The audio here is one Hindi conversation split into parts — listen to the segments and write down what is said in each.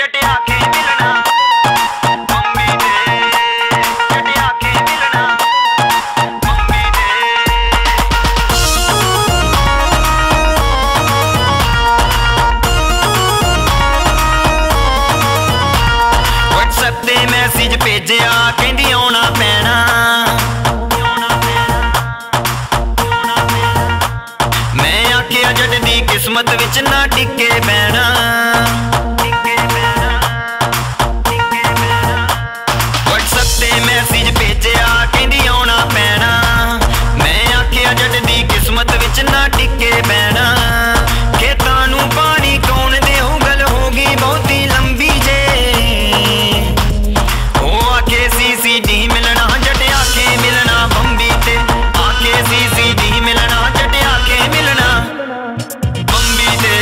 चटिया के मिलना मम्मी ने, चटिया के मिलना मम्मी ने। WhatsApp ते मैसेज भेजिया कहंदी आउणा पैना, मैं आखिया जट दी किस्मत विच ना टिके बैना। WhatsApp ते मैसेज भेजिया कहंदी आउणा पैना, मैं आखिया जट दी किस्मत विच ना टिके बैना। खेतां नूं पानी कौन देऊ गल होगी बहुती लंबी जे, ओ आखे CCD मिलना जट आखे मिलना बंबी ते, आखे CCD मिलना जट आखे मिलना बंबी ते।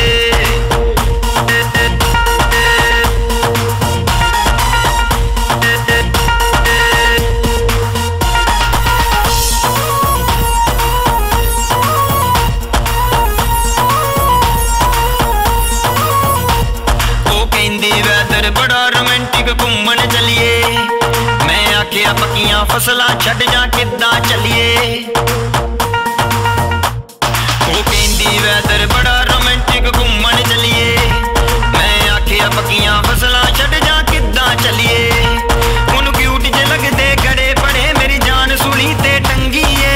ओ कहंदी वैदर बड़ा रोमांटिक घूमन चलिए, मैं आखिया पक्कियां फसलां छड्ड जा किद्दां चलिए। ओ कहंदी वैदर बड़ा रोमांटिक घूमन चलिए, मैं आखिया पक्कियां फसलां छड्ड जा किद्दां चलिए। हुण क्यूट जे लगदे गड़े पड़े मेरी जान सूली ते टंगीए,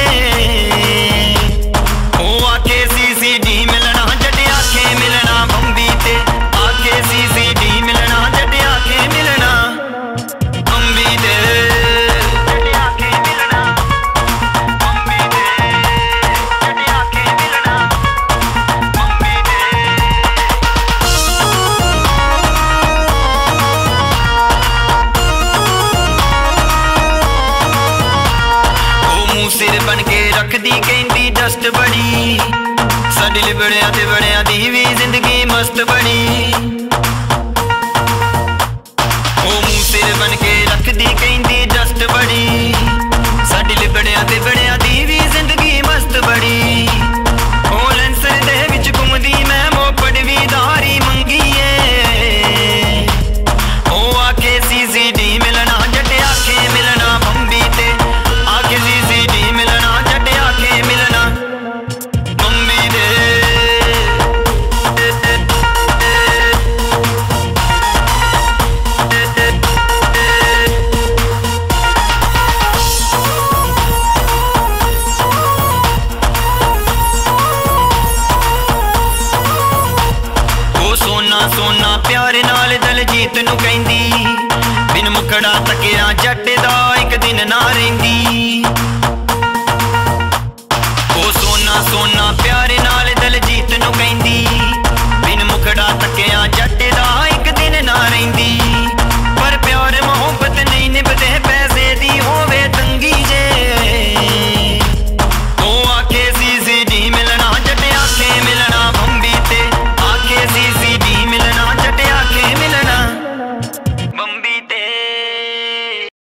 ओ आखे CCD मिलना जट आखे मिलना बंबी ते, आखे CCD मिलना जट आखे मिलना बंबी ते, जट आखे मिलना बंबी ते, जट आखे मिलना बंबी ते। ओ मुंह सिर बन के रखदी कहंदी डस्ट बड़ी, साडी लिबड़िया ते बड़िया दी भी जिंदगी मस्त बड़ी। ओ मुंह सिर बन के रखदी कहंदी डस्ट बड़ी, साडी लिबड़िया ते बड़िया दी भी जिंदगी मस्त बड़ी। ओ लेंसर दे विच घुमदी मैं मोपड़ भी दारी मंगीए, ओ आखे CCD मिलना जट आखे मिलना बंबी ते, आखे CCD मिलना जट आखे मिलना बंबी ते। ओ सोना सोना प्यारे नाल दलजीत नूं कहंदी, बिन मुखड़ा तकिया जट दा एक दिन ना रहिंदी।